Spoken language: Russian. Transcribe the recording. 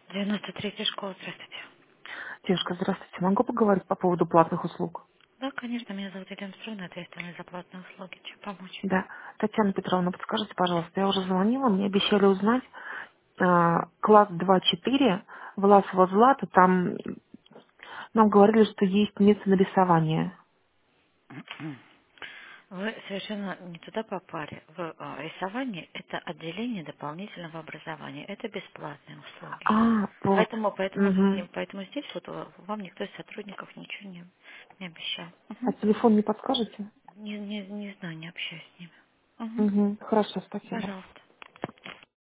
93-я школа, здравствуйте. Девушка, здравствуйте. Могу поговорить по поводу платных услуг? Да, конечно, меня зовут Елена Струна, ответственная за платные услуги. Чем помочь? Да. Татьяна Петровна, подскажите, пожалуйста, я уже звонила, мне обещали узнать класс 2-4 Власова Злата, там нам говорили, что есть место на рисование. Вы совершенно не туда попали. Рисование– это отделение дополнительного образования. Это бесплатные услуги. Вот. Мгм. Поэтому здесь вот вам никто из сотрудников ничего не обещал. А Мгм. телефон не подскажете? Не знаю, не общаюсь с ними. Мгм. Угу. Хорошо, спасибо. Пожалуйста.